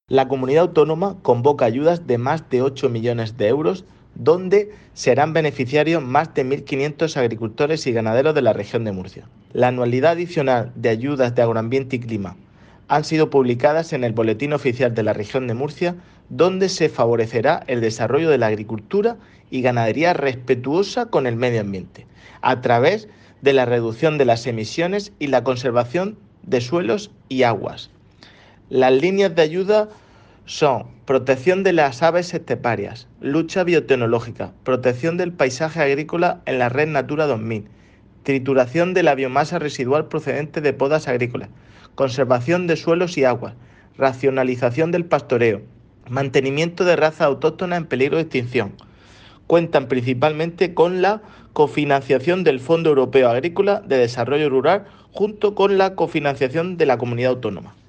La comunidad autónoma convoca ayudas de más de 8 millones de euros, donde serán beneficiarios más de 1.500 agricultores y ganaderos de la región de Murcia. La anualidad adicional de ayudas de agroambiente y clima han sido publicadas en el Boletín Oficial de la región de Murcia, donde se favorecerá el desarrollo de la agricultura y ganadería respetuosa con el medio ambiente, a través de la reducción de las emisiones y la conservación de suelos y aguas. Las líneas de ayuda son protección de las aves esteparias, lucha biotecnológica, protección del paisaje agrícola en la red Natura 2000, trituración de la biomasa residual procedente de podas agrícolas, conservación de suelos y aguas, racionalización del pastoreo, mantenimiento de razas autóctonas en peligro de extinción. Cuentan principalmente con la cofinanciación del Fondo Europeo Agrícola de Desarrollo Rural junto con la cofinanciación de la Comunidad Autónoma.